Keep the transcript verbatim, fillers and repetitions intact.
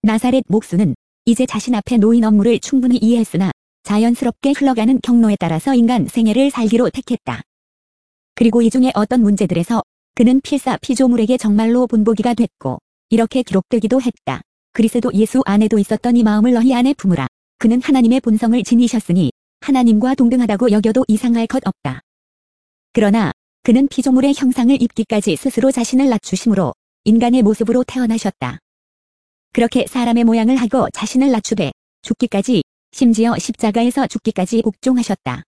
나사렛 목수는 이제 자신 앞에 놓인 업무를 충분히 이해했으나 자연스럽게 흘러가는 경로에 따라서 인간 생애를 살기로 택했다. 그리고 이 중에 어떤 문제들에서 그는 필사 피조물에게 정말로 본보기가 됐고 이렇게 기록되기도 했다. 그리스도 예수 안에도 있었던 이 마음을 너희 안에 품으라. 그는 하나님의 본성을 지니셨으니 하나님과 동등하다고 여겨도 이상할 것 없다. 그러나 그는 피조물의 형상을 입기까지 스스로 자신을 낮추심으로 인간의 모습으로 태어나셨다. 그렇게 사람의 모양을 하고 자신을 낮추되 죽기까지, 심지어 십자가에서 죽기까지 복종하셨다.